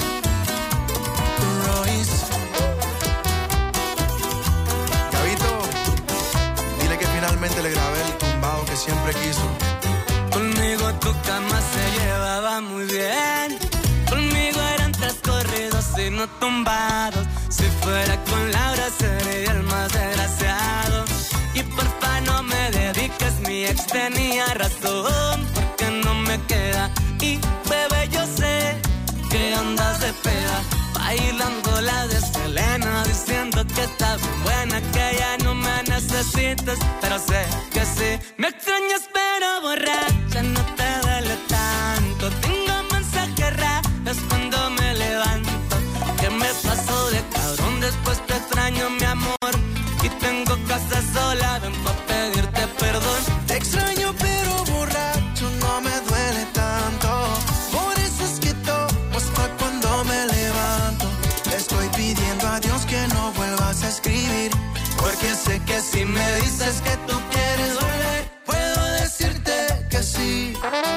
Royce. Gabito, dile que finalmente le grabé el tumbado que siempre quiso. Conmigo tu cama se llevaba muy bien. Conmigo eran tres corridos y no tumbados. Si fuera con Laura sería el más desgraciado. Y porfa no me dediques, mi ex tenía razón, porque no me queda. Y bebé yo sé que andas de peda, bailando la de Selena, diciendo que está bien buena, que ya no me necesitas, pero sé que sí. Me extrañas pero borracha no te duele tanto. Tengo mensajes sola, vengo a pedirte perdón. Te extraño pero borracho no me duele tanto. Por eso es que tomo hasta cuando me levanto. Estoy pidiendo a Dios que no vuelvas a escribir, porque sé que si me dices que tú quieres volver, puedo decirte que sí.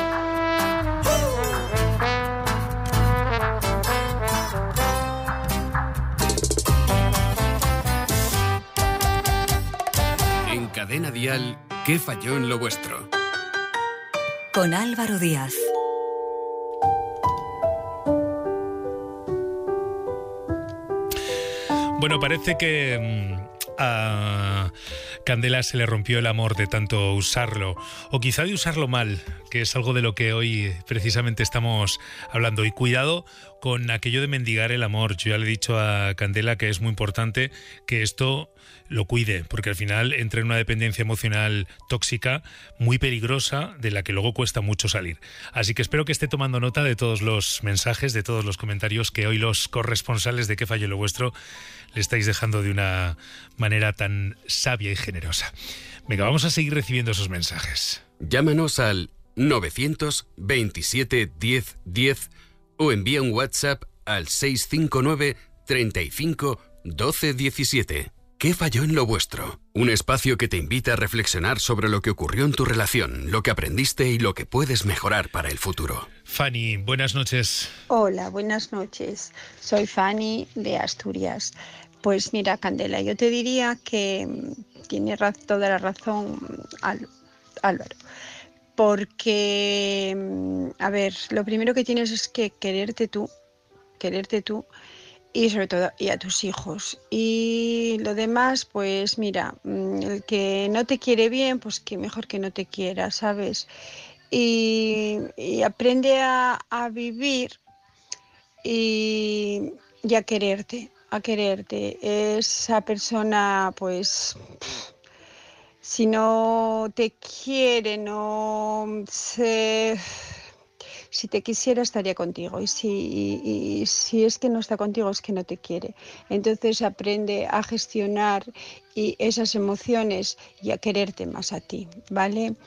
En Cadena Dial, ¿qué falló en lo vuestro? Con Álvaro Díaz. Bueno, parece que a Candela se le rompió el amor de tanto usarlo, o quizá de usarlo mal, que es algo de lo que hoy precisamente estamos hablando. Y cuidado con aquello de mendigar el amor. Yo ya le he dicho a Candela que es muy importante que esto lo cuide, porque al final entra en una dependencia emocional tóxica muy peligrosa, de la que luego cuesta mucho salir. Así que espero que esté tomando nota de todos los mensajes, de todos los comentarios que hoy los corresponsales de Qué Falló en lo Vuestro le estáis dejando de una manera tan sabia y generosa. Venga, vamos a seguir recibiendo esos mensajes. Llámanos al novecientos veintisiete diez diez o envía un WhatsApp al seiscientos cincuenta y nueve treinta y cinco doce diecisiete. ¿Qué falló en lo vuestro? Un espacio que te invita a reflexionar sobre lo que ocurrió en tu relación, lo que aprendiste y lo que puedes mejorar para el futuro. Fanny, buenas noches. Hola, buenas noches. Soy Fanny de Asturias. Pues mira, Candela, yo te diría que tiene raz- toda la razón Al- Álvaro. Porque, a ver, lo primero que tienes es que quererte tú, quererte tú, y sobre todo y a tus hijos. Y lo demás, pues mira, el que no te quiere bien, pues que mejor que no te quiera, ¿sabes? Y, y aprende a, a vivir y, y a quererte, a quererte. Esa persona, pues, si no te quiere, no se... Si te quisiera estaría contigo, y si, y, y si es que no está contigo es que no te quiere. Entonces aprende a gestionar y esas emociones y a quererte más a ti, ¿vale?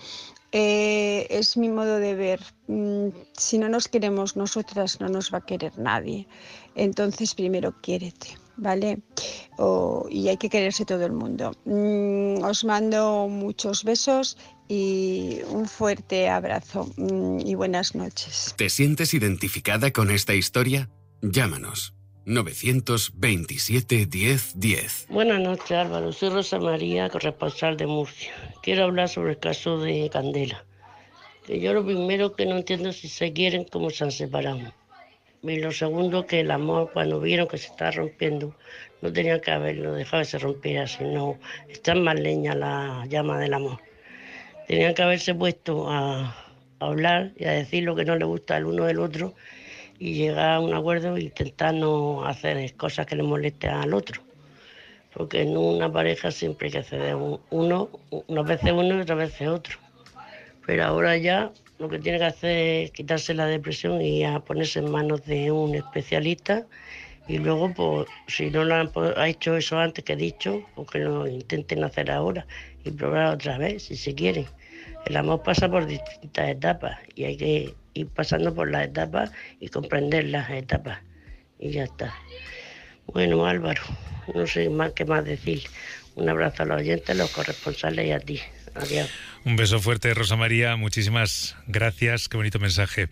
Eh, es mi modo de ver. Mm, si no nos queremos nosotras, no nos va a querer nadie. Entonces primero quiérete, ¿vale? Oh, y hay que quererse todo el mundo. Mm, os mando muchos besos y un fuerte abrazo y buenas noches. ¿Te sientes identificada con esta historia? Llámanos. novecientos veintisiete diez diez. Buenas noches, Álvaro. Soy Rosa María, corresponsal de Murcia. Quiero hablar sobre el caso de Candela. Que yo lo primero que no entiendo es si se quieren, cómo se han separado. Y lo segundo, que el amor, cuando vieron que se estaba rompiendo, no tenían que haberlo dejado que se rompiera, sino echar más leña a la llama del amor. Tenían que haberse puesto a, a hablar y a decir lo que no les gusta el uno del otro y llegar a un acuerdo e intentar no hacer cosas que le molesten al otro. Porque en una pareja siempre hay que ceder uno, unas veces uno y otras veces otro. Pero ahora ya lo que tiene que hacer es quitarse la depresión y a ponerse en manos de un especialista. Y luego, pues, si no lo han ha hecho eso antes que he dicho, pues que lo intenten hacer ahora y probar otra vez, si se quieren. El amor pasa por distintas etapas y hay que ir pasando por las etapas y comprender las etapas. Y ya está. Bueno, Álvaro, no sé más qué más decir. Un abrazo a los oyentes, a los corresponsales y a ti. Adiós. Un beso fuerte, Rosa María. Muchísimas gracias. Qué bonito mensaje.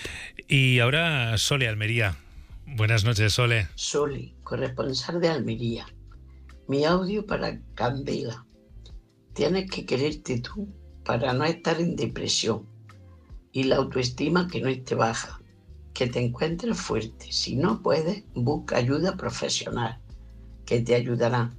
Y ahora, Sole, Almería. Buenas noches, Sole. Sole, corresponsal de Almería. Mi audio para Candela. Tienes que quererte tú para no estar en depresión. Y la autoestima que no esté baja. Que te encuentres fuerte. Si no puedes, busca ayuda profesional, que te ayudará.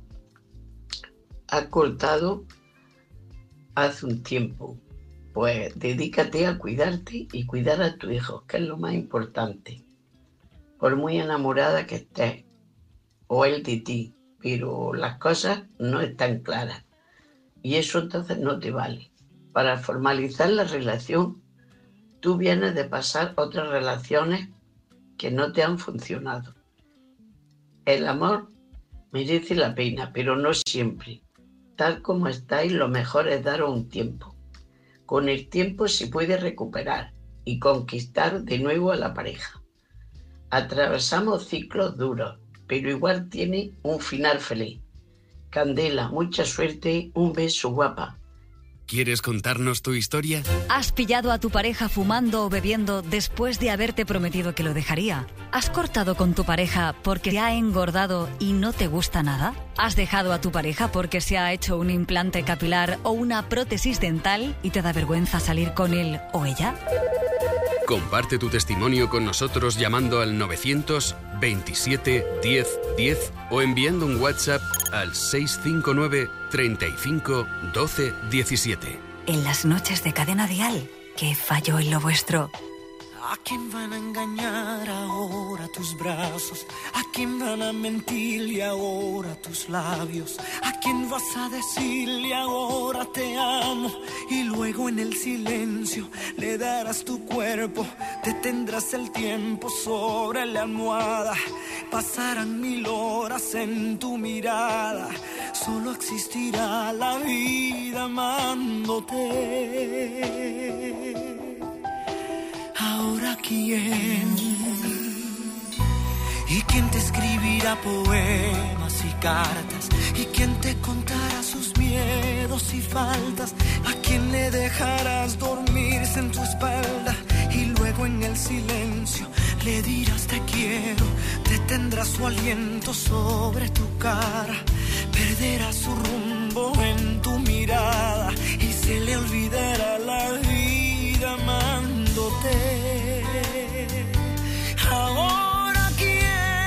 Has cortado hace un tiempo. Pues dedícate a cuidarte y cuidar a tu hijo, que es lo más importante. Por muy enamorada que estés, o él de ti, pero las cosas no están claras. Y eso entonces no te vale. Para formalizar la relación, tú vienes de pasar otras relaciones que no te han funcionado. El amor merece la pena, pero no siempre. tal como estáis, lo mejor es daros un tiempo. Con el tiempo se puede recuperar y conquistar de nuevo a la pareja. Atravesamos ciclos duros, pero igual tiene un final feliz. Candela, mucha suerte, un beso guapa. ¿Quieres contarnos tu historia? ¿Has pillado a tu pareja fumando o bebiendo después de haberte prometido que lo dejaría? ¿Has cortado con tu pareja porque te ha engordado y no te gusta nada? ¿Has dejado a tu pareja porque se ha hecho un implante capilar o una prótesis dental y te da vergüenza salir con él o ella? Comparte tu testimonio con nosotros llamando al novecientos veintisiete diez diez o enviando un WhatsApp al seis cinco nueve treinta y cinco doce diecisiete. En las noches de Cadena Dial, ¿qué falló en lo vuestro? ¿A quién van a engañar ahora tus brazos? ¿A quién van a mentirle ahora tus labios? ¿A quién vas a decirle ahora te amo? Y luego en el silencio le darás tu cuerpo, detendrás el tiempo sobre la almohada. Pasarán mil horas en tu mirada, solo existirá la vida amándote. Ahora quién, y quién te escribirá poemas y cartas, y quién te contará sus miedos y faltas, a quién le dejarás dormirse en tu espalda y luego en el silencio le dirás te quiero, detendrás su aliento sobre tu cara, perderás su rumbo en tu mirada y se le olvidará la vida amándote. Ahora quién,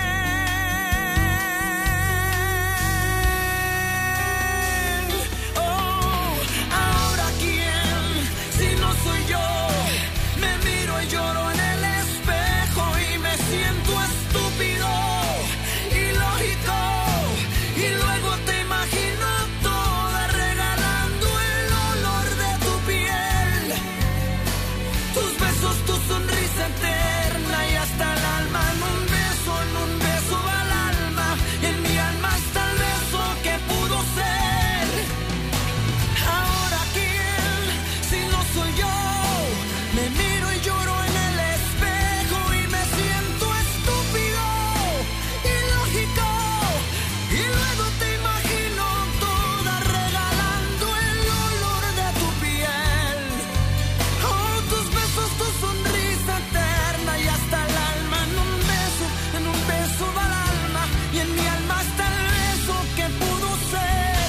oh, ahora quién, si no soy yo, me miro y lloro en el espejo y me siento estúpido, ilógico, y luego te imagino toda regalando el olor de tu piel, tus besos, tu sonrisa eterna y hasta el alma en un beso, en un beso va el alma y en mi alma está el beso que pudo ser. Ahora quién, si no soy yo, me miro y lloro en el espejo y me siento estúpido, ilógico, y luego te imagino toda regalando el olor de tu piel, oh, tus besos, tu sonrisa eterna y hasta el alma en un beso, en un beso va el alma y en mi alma está el beso que pudo ser.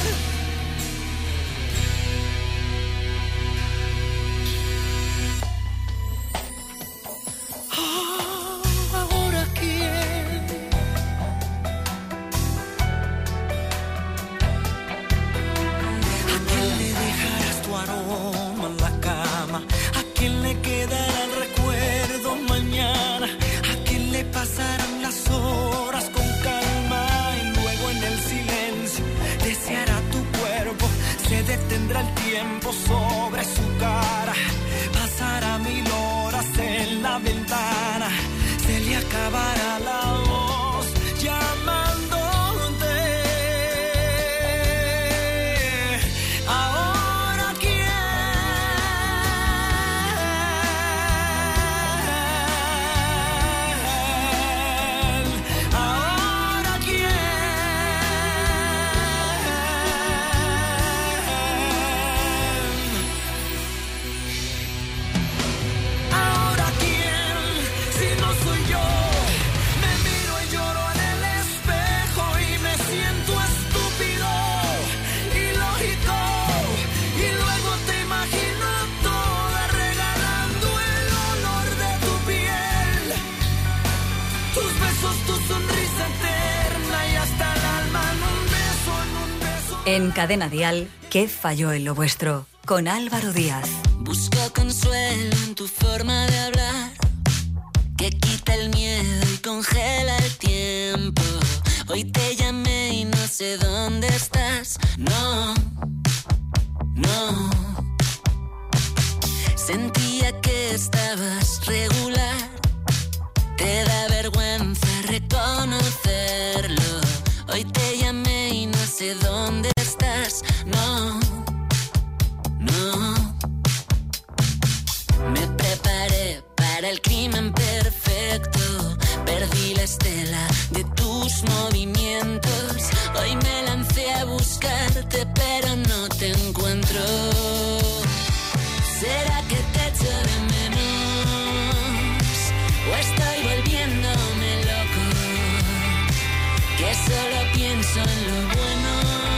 Oh, ahora quién, ¿a quién le dejarás tu aroma en la cama? ¿A quién le quedará el recuerdo mañana? ¿A quién le pasarán las horas con calma? Y luego en el silencio deseará tu cuerpo, se detendrá el tiempo sobre su cara, pasará mil horas en la ventana, se le acabará la voz llamándote. Ahora quién, ahora quién, ahora quién, si no soy yo, me miro y lloro en el espejo y me siento estúpido, ilógico, y luego te imagino toda regalando el olor de tu piel, tus besos, tu sonrisa eterna y hasta el alma en un beso, en un beso. En Cadena Dial, ¿qué falló en lo vuestro? Con Álvaro Díaz. Busco consuelo en tu forma de hablar, que quita el miedo y congela el tiempo. Hoy te llamé y no sé dónde estás. No, no. Sentía que estabas regular. Te da vergüenza reconocerlo. Hoy te llamé y no sé dónde estás. No, no. Me preparé para el crimen perfecto. Perdí la estela de tus movimientos. Hoy me lancé a buscarte, pero no te encuentro. ¿Será que te echo de menos? ¿O estoy volviéndome loco? Que solo pienso en lo bueno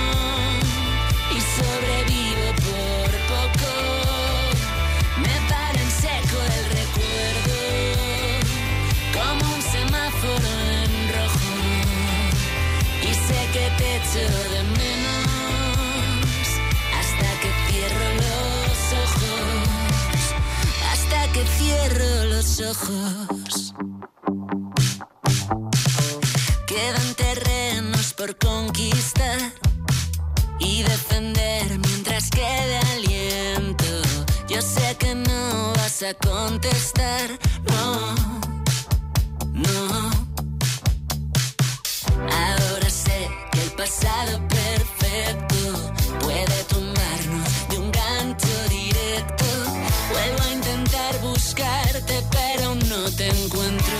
y sobrevivo por poco. Me para en seco el recuerdo, como un semáforo en rojo. Y sé que te echo de menos hasta que cierro los ojos, hasta que cierro los ojos. Quedan terrenos por conquistar y defender mientras quede aliento. Yo sé que no vas a contestar, no, no. Ahora sé que el pasado perfecto puede tumbarnos de un gancho directo. Vuelvo a intentar buscarte, pero no te encuentro.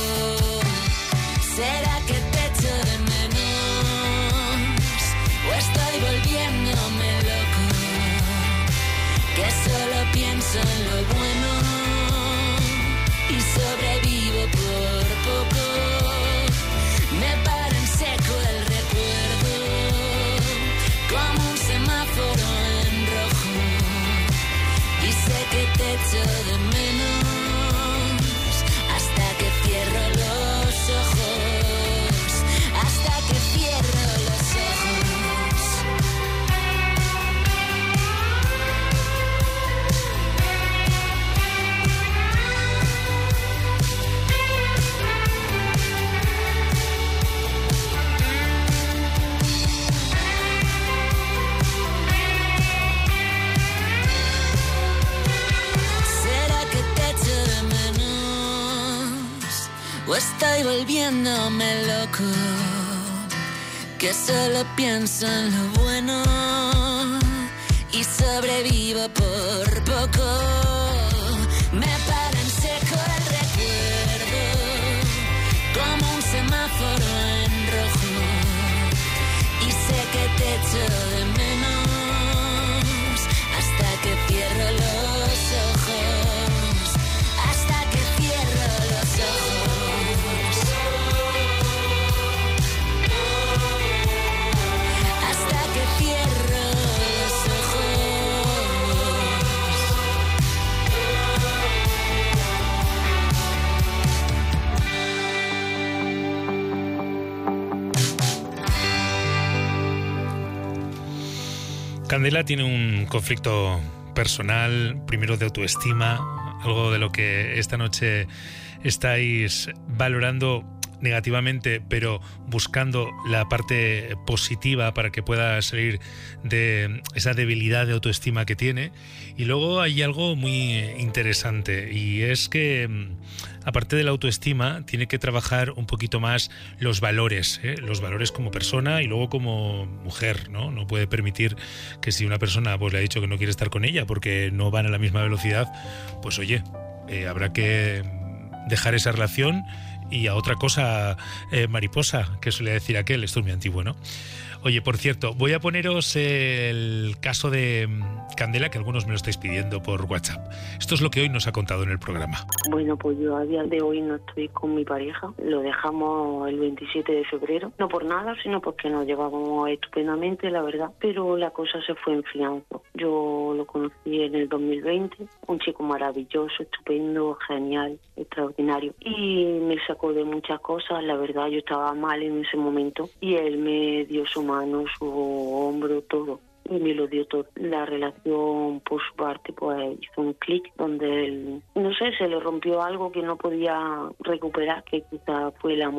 ¿Será que te echo de menos? ¿O estoy volviéndome loco? Que solo pienso en lo bueno y sobrevivo por poco. Me para en seco el recuerdo, como un semáforo en rojo. Y sé que te echo de menos hasta que cierro los ojos, hasta que cierro los ojos. ¿Será que te echo de menos? ¿O estoy volviéndome loco? Que solo pienso en lo bueno y sobrevivo por poco. Me para en seco el recuerdo, como un semáforo en rojo. Y sé que te echo de menos hasta que cierro los ojos, hasta que cierro los ojos, hasta que cierro los ojos. Candela tiene un conflicto personal, primero de autoestima, algo de lo que esta noche estáis valorando negativamente, pero buscando la parte positiva para que pueda salir de esa debilidad de autoestima que tiene. Y luego hay algo muy interesante, y es que aparte de la autoestima tiene que trabajar un poquito más los valores, ¿eh? Los valores como persona y luego como mujer, ¿no? No puede permitir que si una persona pues le ha dicho que no quiere estar con ella porque no van a la misma velocidad, pues oye, eh, habrá que dejar esa relación y a otra cosa, eh, mariposa, que suele decir aquel. Esto es muy antiguo, ¿no? Oye, por cierto, voy a poneros el caso de Candela, que algunos me lo estáis pidiendo por WhatsApp. Esto es lo que hoy nos ha contado en el programa. Bueno, pues yo a día de hoy no estoy con mi pareja. Lo dejamos el veintisiete de febrero. No por nada, sino porque nos llevábamos estupendamente, la verdad. Pero la cosa se fue enfriando. Yo lo conocí en el dos mil veinte. Un chico maravilloso, estupendo, genial, extraordinario. Y me sacó de muchas cosas. La verdad, yo estaba mal en ese momento. Y él me dio su mano, su hombro, todo. Y me lo dio todo. La relación, por su parte, pues hizo un clic donde él, no sé, se le rompió algo que no podía recuperar, que quizá fue el amor.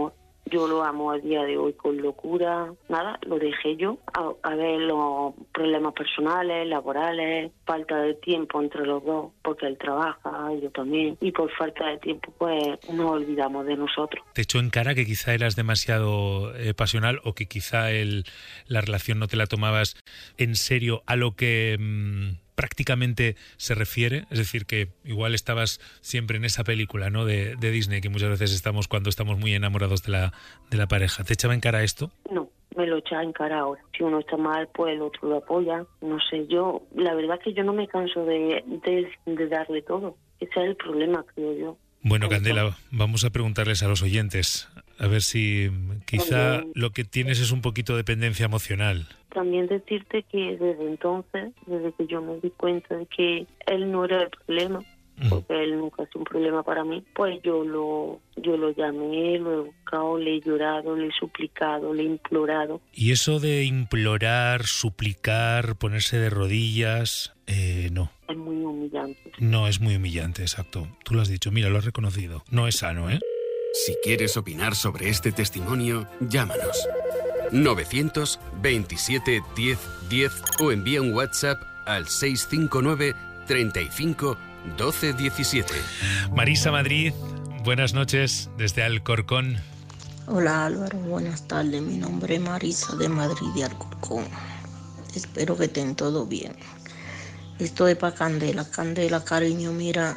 yo lo amo a día de hoy con locura. Nada, lo dejé yo. A, a ver los problemas personales, laborales, falta de tiempo entre los dos, porque él trabaja, yo también. Y por falta de tiempo, pues nos olvidamos de nosotros. ¿Te echó en cara que quizá eras demasiado eh, pasional o que quizá el, la relación no te la tomabas en serio a lo que mmm, prácticamente se refiere? Es decir, que igual estabas siempre en esa película, ¿no?, de, de Disney, que muchas veces estamos cuando estamos muy enamorados de la, de la pareja. ¿Te echaba en cara esto? No, me lo echa en cara ahora. Si uno está mal, pues el otro lo apoya. No sé, yo, la verdad es que yo no me canso de, de, de darle todo. Ese es el problema, creo yo. Bueno, Candela, vamos a preguntarles a los oyentes, a ver si quizá también lo que tienes es un poquito de dependencia emocional. También decirte que desde entonces, desde que yo me di cuenta de que él no era el problema, porque él nunca ha sido un problema para mí, pues yo lo yo lo llamé, lo he buscado, le he llorado, le he suplicado, le he implorado. Y eso de implorar, suplicar, ponerse de rodillas, eh, no. Es muy humillante. No, es muy humillante, exacto. Tú lo has dicho, mira, lo has reconocido. No es sano, ¿eh? Si quieres opinar sobre este testimonio, llámanos. novecientos veintisiete diez diez o envía un WhatsApp al seiscientos cincuenta y nueve treinta y cinco doce diecisiete. Marisa Madrid, buenas noches desde Alcorcón. Hola Álvaro, buenas tardes. Mi nombre es Marisa de Madrid de Alcorcón. Espero que estén todo bien. Esto es para Candela. Candela, cariño, mira,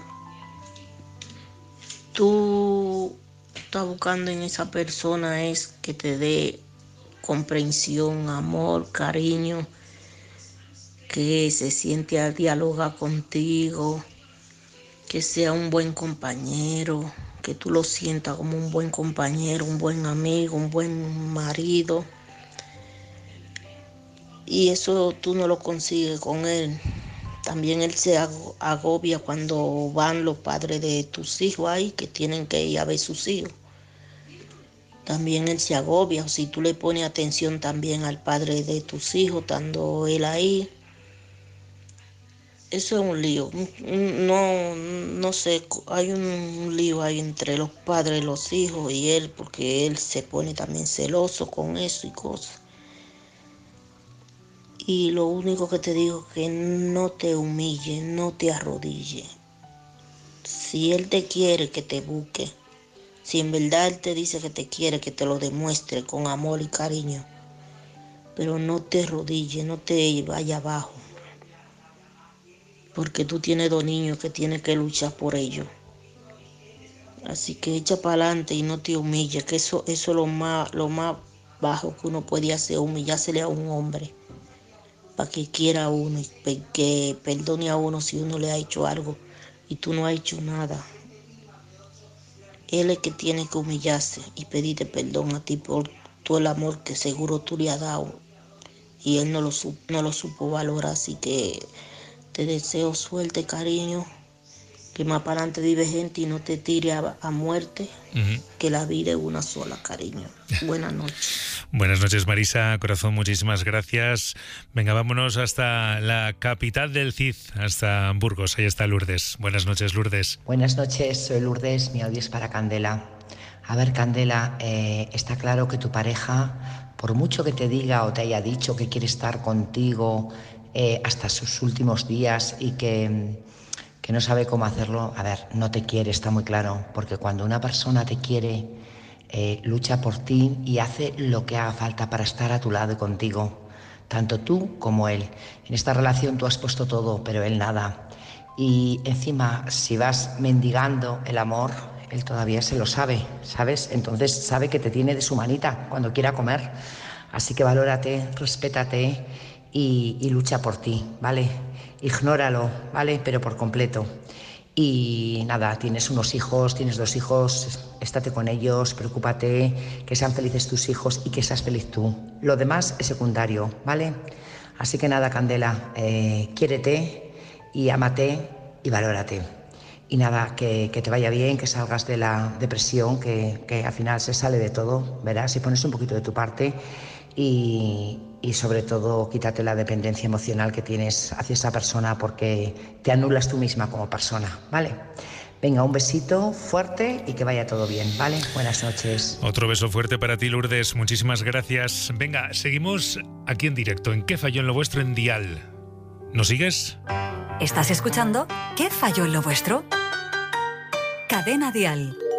tú estás buscando en esa persona es que te dé comprensión, amor, cariño, que se siente a dialogar contigo, que sea un buen compañero, que tú lo sientas como un buen compañero, un buen amigo, un buen marido. Y eso tú no lo consigues con él. También él se agobia cuando van los padres de tus hijos ahí, que tienen que ir a ver sus hijos. También él se agobia, o si tú le pones atención también al padre de tus hijos, estando él ahí. Eso es un lío. No, no sé, hay un lío ahí entre los padres, los hijos y él, porque él se pone también celoso con eso y cosas. Y lo único que te digo es que no te humille, no te arrodille. Si él te quiere, que te busque. Si en verdad él te dice que te quiere, que te lo demuestre con amor y cariño. Pero no te arrodille, no te vaya abajo. Porque tú tienes dos niños que tienes que luchar por ellos. Así que echa para adelante y no te humilles, que eso, eso es lo más, lo más bajo que uno puede hacer, humillársele a un hombre. Para que quiera a uno y que perdone a uno si uno le ha hecho algo y tú no has hecho nada. Él es que tiene que humillarse y pedirte perdón a ti por todo el amor que seguro tú le has dado. Y él no lo, no lo supo valorar, así que te deseo suerte, cariño. Que más para adelante vive gente y no te tire a, a muerte. Uh-huh. Que la vida es una sola, cariño. Buenas noches. Buenas noches, Marisa, corazón, muchísimas gracias. Venga, vámonos hasta la capital del Cid, hasta Burgos. Ahí está Lourdes. Buenas noches, Lourdes. Buenas noches, soy Lourdes, mi audio es para Candela. A ver, Candela, eh, está claro que tu pareja, por mucho que te diga o te haya dicho que quiere estar contigo eh, hasta sus últimos días y que... que no sabe cómo hacerlo, a ver, no te quiere, está muy claro, porque cuando una persona te quiere, eh, lucha por ti y hace lo que haga falta para estar a tu lado y contigo, tanto tú como él. En esta relación tú has puesto todo, pero él nada. Y encima, si vas mendigando el amor, él todavía se lo sabe, ¿sabes? Entonces sabe que te tiene de su manita cuando quiera comer. Así que valórate, respétate y, y lucha por ti, ¿vale? Ignóralo, ¿vale? Pero por completo. Y nada, tienes unos hijos, tienes dos hijos, estate con ellos, preocúpate, que sean felices tus hijos y que seas feliz tú. Lo demás es secundario, ¿vale? Así que nada, Candela, eh, quiérete y ámate y valórate. Y nada, que, que te vaya bien, que salgas de la depresión, que, que al final se sale de todo, verás, si pones un poquito de tu parte y... y sobre todo quítate la dependencia emocional que tienes hacia esa persona porque te anulas tú misma como persona, ¿vale? Venga, un besito fuerte y que vaya todo bien, ¿vale? Buenas noches. Otro beso fuerte para ti, Lourdes. Muchísimas gracias. Venga, seguimos aquí en directo. ¿En qué falló en lo vuestro en Dial? ¿Nos sigues? ¿Estás escuchando? ¿Qué falló en lo vuestro? Cadena Dial.